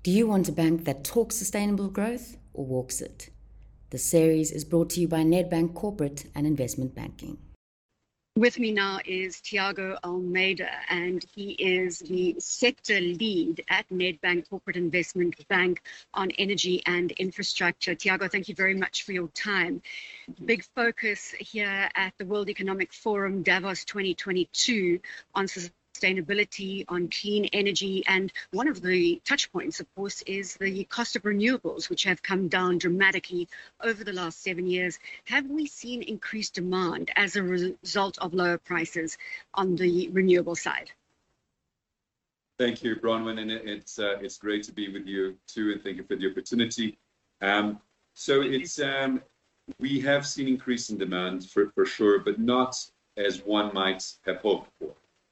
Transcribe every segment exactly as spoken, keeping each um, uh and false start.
Do you want a bank that talks sustainable growth or walks it? The series is brought to you by Nedbank Corporate and Investment Banking. With me now is Tiago Almeida, and he is the sector lead at Nedbank Corporate Investment Bank on energy and infrastructure. Tiago, thank you very much for your time. Big focus here at the World Economic Forum Davos twenty twenty-two on sustainability, on clean energy, and one of the touch points, of course, is the cost of renewables, which have come down dramatically over the last seven years. Have we seen increased demand as a result of lower prices on the renewable side? Thank you, Bronwyn, and it's uh, it's great to be with you too, and thank you for the opportunity. Um, so it's um, we have seen increase in demand for, for sure, but not as one might have hoped for.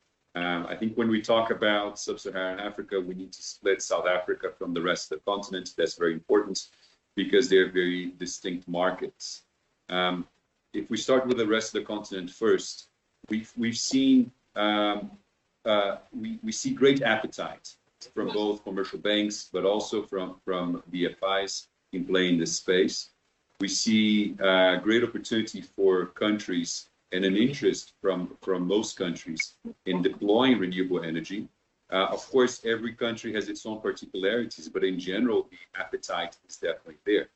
Um, I think when we talk about sub-Saharan Africa, we need to split South Africa from the rest of the continent. That's very important because they're very distinct markets. Um, if we start with the rest of the continent first, we've, we've seen um, uh, we, we see great appetite from both commercial banks, but also from, from D F Is in playing this space. We see uh, great opportunity for countries and an interest from, from most countries in deploying renewable energy. Uh, of course, every country has its own particularities, but in general, the appetite is definitely there.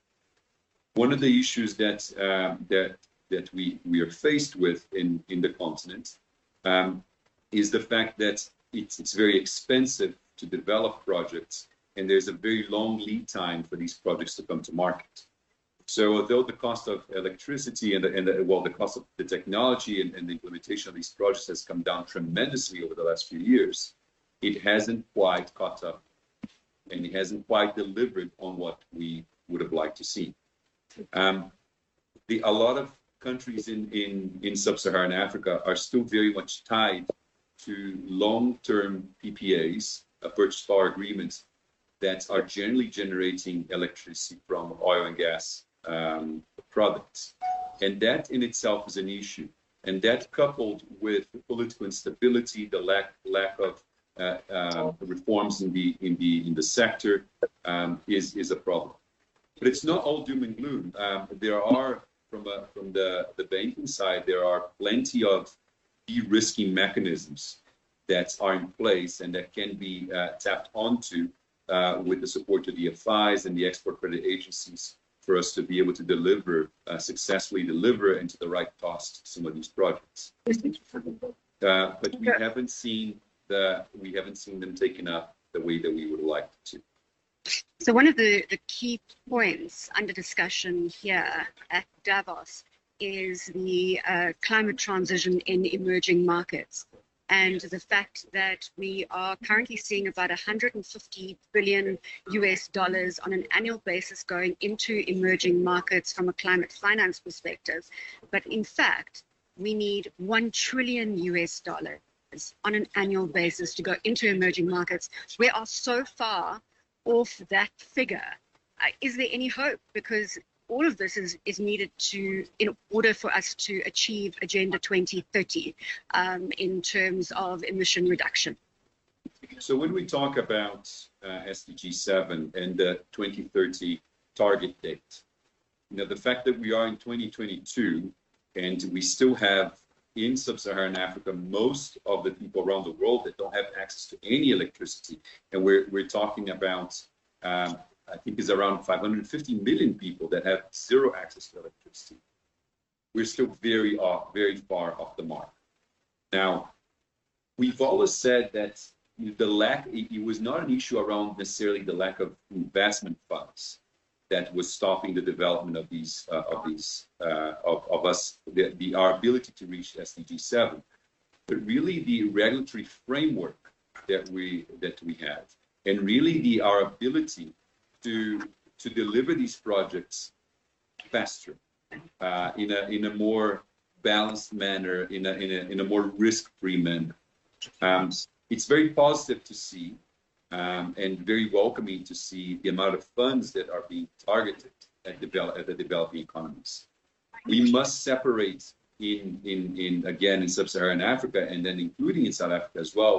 One of the issues that um, that that we, we are faced with in, in the continent um, is the fact that it's, it's very expensive to develop projects, and there's a very long lead time for these projects to come to market. So although the cost of electricity and, the, and the, well, the cost of the technology and, and the implementation of these projects has come down tremendously over the last few years, it hasn't quite caught up, and it hasn't quite delivered on what we would have liked to see. Um, the, a lot of countries in, in, in sub-Saharan Africa are still very much tied to long-term P P As, uh, purchase power agreements, that are generally generating electricity from oil and gas um, products. And that in itself is an issue. And that coupled with political instability, the lack lack of uh, uh, reforms in the in the in the sector um, is is a problem. But it's not all doom and gloom. Um, there are from a, from the the banking side, there are plenty of de-risking mechanisms that are in place and that can be uh, tapped onto uh, with the support of the D F Is and the export credit agencies, for us to be able to deliver, uh, successfully deliver into the right cost some of these projects. Uh, but we haven't seen the we haven't seen them taken up the way that we would like to. So one of the, the key points under discussion here at Davos is the uh, climate transition in emerging markets, and the fact that we are currently seeing about one hundred fifty billion U S dollars on an annual basis going into emerging markets from a climate finance perspective. But in fact, we need one trillion U S dollars on an annual basis to go into emerging markets. We are so far off that figure. Uh, is there any hope? Because all of this is, is needed to, in order for us to achieve Agenda twenty thirty um, in terms of emission reduction. So when we talk about uh, S D G seven and the twenty thirty target date, you know, the fact that we are in twenty twenty-two and we still have in sub-Saharan Africa most of the people around the world that don't have access to any electricity, and we're we're talking about um, I think it's around five hundred fifty million people that have zero access to electricity. We're still very off, very far off the mark. Now, we've always said that the lack, it was not an issue around necessarily the lack of investment funds that was stopping the development of these, uh, of these, uh, of, of us, the, the, our ability to reach S D G seven, but really the regulatory framework that we, that we have, and really the, our ability to to deliver these projects faster, uh, in a in a more balanced manner, in a in a in a more risk-free manner. Um, it's very positive to see, um, and very welcoming to see the amount of funds that are being targeted at develop at the developing economies. We must separate in in in again in sub-Saharan Africa, and then including in South Africa as well,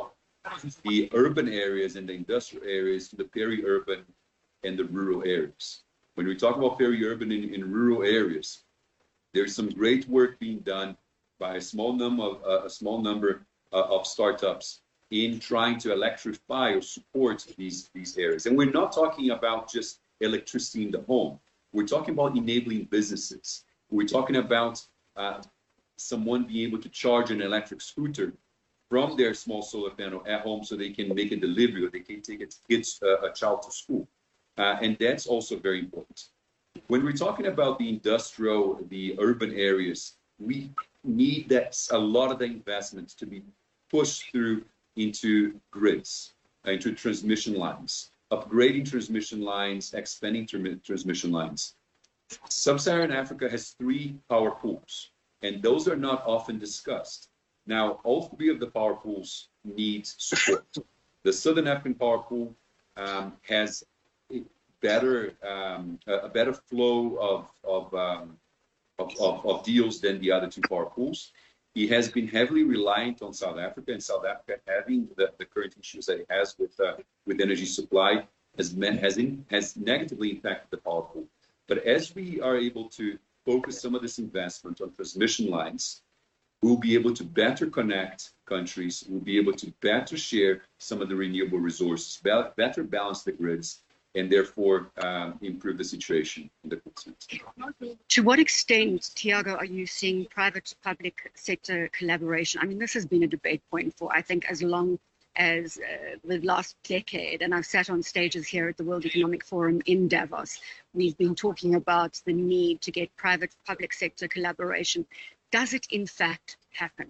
the urban areas and the industrial areas to the peri-urban and the rural areas. When we talk about peri-urban in, in rural areas, there's some great work being done by a small number of uh, a small number uh, of startups in trying to electrify or support these these areas. And we're not talking about just electricity in the home. We're talking about enabling businesses. We're talking about uh, someone being able to charge an electric scooter from their small solar panel at home so they can make a delivery or they can take a, kids, uh, a child to school. Uh, and that's also very important. When we're talking about the industrial, the urban areas, we need that a lot of the investments to be pushed through into grids, into transmission lines, upgrading transmission lines, expanding transmission lines. Sub-Saharan Africa has three power pools, and those are not often discussed. Now, all three of the power pools need support. The Southern African power pool um, has a better, um, a better flow of, of, um, of, of, of deals than the other two power pools. He has been heavily reliant on South Africa, and South Africa having the, the current issues that it has with uh, with energy supply has, has, in, has negatively impacted the power pool. But as we are able to focus some of this investment on transmission lines, we'll be able to better connect countries, we'll be able to better share some of the renewable resources, better balance the grids, and therefore um, improve the situation in the continent. To what extent, Thiago, are you seeing private-public sector collaboration? I mean, this has been a debate point for, I think, as long as uh, the last decade, and I've sat on stages here at the World Economic Forum in Davos. We've been talking about the need to get private-public sector collaboration. Does it, in fact, happen?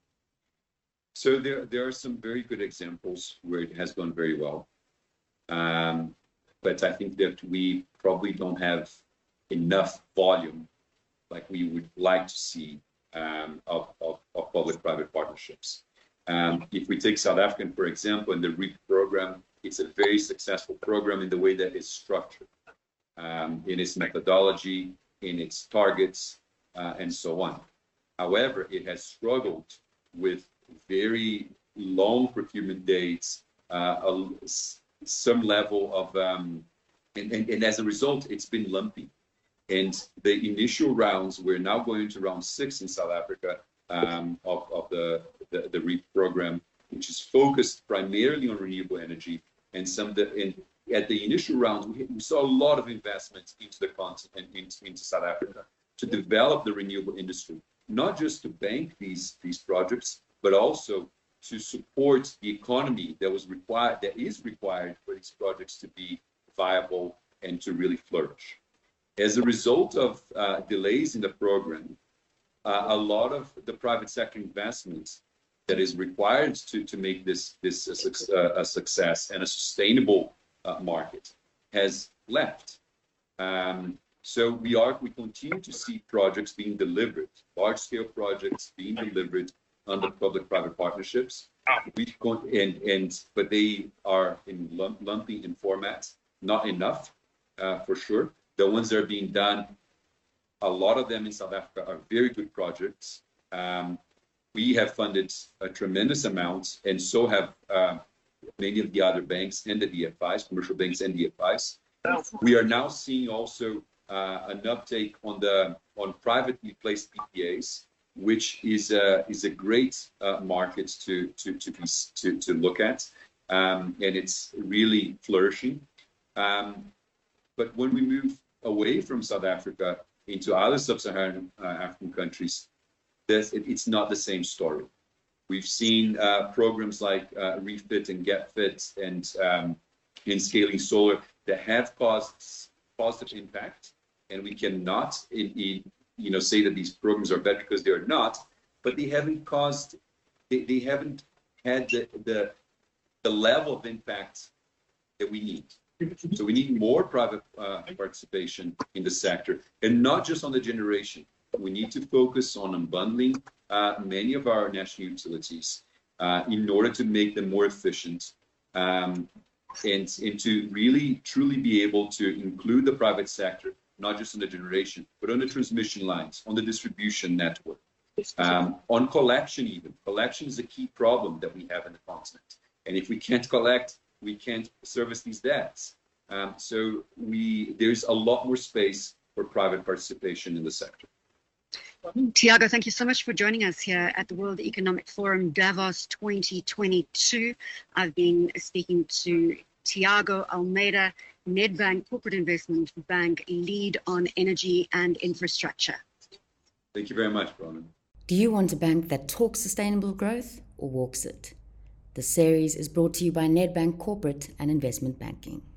So there, there are some very good examples where it has gone very well. Um, but I think that we probably don't have enough volume like we would like to see um, of, of, of public-private partnerships. Um, if we take South African, for example, and the REAP program, it's a very successful program in the way that it's structured, um, in its methodology, in its targets, uh, and so on. However, it has struggled with very long procurement dates, uh, a, some level of, um, and, and, and as a result, it's been lumpy. And the initial rounds, we're now going to round six in South Africa um, of, of the, the, the REAP program, which is focused primarily on renewable energy. And some the, and at the initial rounds, we, we saw a lot of investments into the continent and into, into South Africa to develop the renewable industry, not just to bank these, these projects, but also to support the economy that was required, that is required for these projects to be viable and to really flourish. As a result of uh, delays in the program, uh, a lot of the private sector investment that is required to, to make this, this a, a success and a sustainable uh, market has left. Um, so we are, we continue to see projects being delivered, large-scale projects being delivered under public-private partnerships. We and and but they are in lumpy in format, not enough uh, for sure. The ones that are being done, a lot of them in South Africa are very good projects. Um, we have funded a tremendous amount, and so have uh, many of the other banks and the D F Is, commercial banks and D F Is. We are now seeing also uh, an uptake on the on privately placed P P As, which is a is a great uh, market to to to be to to look at, um, and it's really flourishing. Um, but when we move away from South Africa into other sub-Saharan uh, African countries, this it, it's not the same story. We've seen uh, programs like uh, Refit and GetFit and um, in scaling solar that have caused positive impact, and we cannot in, in, you know, say that these programs are better because they are not, but they haven't caused, they, they haven't had the, the, the level of impact that we need. So we need more private uh, participation in the sector, and not just on the generation. We need to focus on unbundling uh, many of our national utilities uh, in order to make them more efficient, um, and, and to really, truly be able to include the private sector, not just on the generation, but on the transmission lines, on the distribution network, um, on collection even. Collection is a key problem that we have in the continent. And if we can't collect, we can't service these debts. Um, so we there's a lot more space for private participation in the sector. Tiago, thank you so much for joining us here at the World Economic Forum Davos twenty twenty-two. I've been speaking to Tiago Almeida, Nedbank Corporate Investment Bank lead on energy and infrastructure. Thank you very much, Bronwyn. Do you want a bank that talks sustainable growth or walks it? The series is brought to you by Nedbank Corporate and Investment Banking.